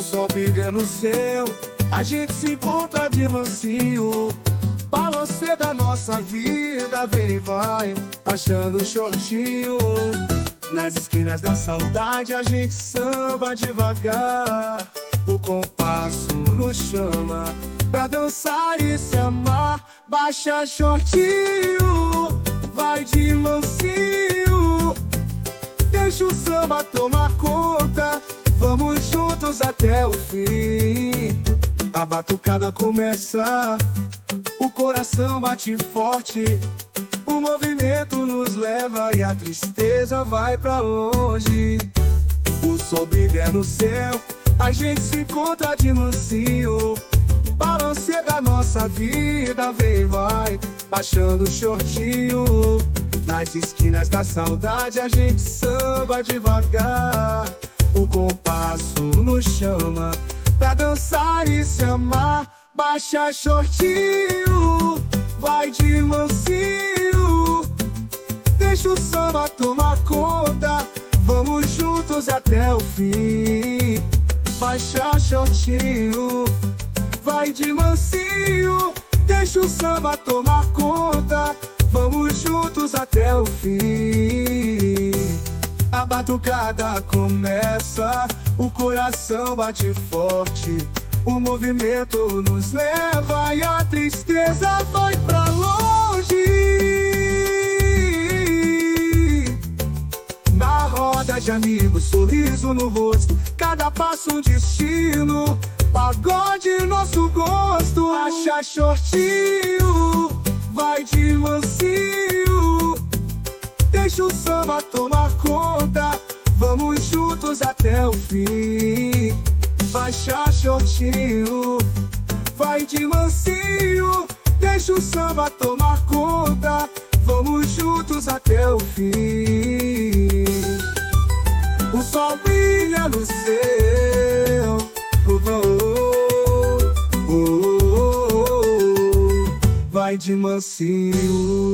sol brilha no céu, a gente se encontra de mansinho. Balanceio da nossa vida, vem e vai, achando shortinho. Nas esquinas da saudade a gente samba devagar. O compasso nos chama pra dançar e se amar. Baixa shortinho, vai de mansinho. Deixa o samba tomar conta, vamos juntos até o fim. A batucada começa, o coração bate forte. O movimento nos leva e a tristeza vai pra longe. O sol brilha no céu, a gente se encontra de mansinho. Balanceio da nossa vida, vem e vai, baixando o shortinho. Nas esquinas da saudade a gente samba devagar. O compasso nos chama pra dançar e se amar. Baixa shortinho, vai de mansinho. Deixa o samba tomar conta, vamos juntos até o fim. Baixa shortinho, vai de mansinho. Deixa o samba tomar conta, vamos juntos até o fim. A batucada começa, o coração bate forte. O movimento nos leva e a tristeza vai pra longe. Na roda de amigos, sorriso no rosto, cada passo um destino. Pagode nosso gosto, acha shortinho, vai de mansinho. Deixa o samba tomar conta, vamos juntos até o fim. Baixa shortinho, vai de mansinho. Deixa o samba tomar conta, vamos juntos até o fim. O sol brilha no céu, vai de mansinho.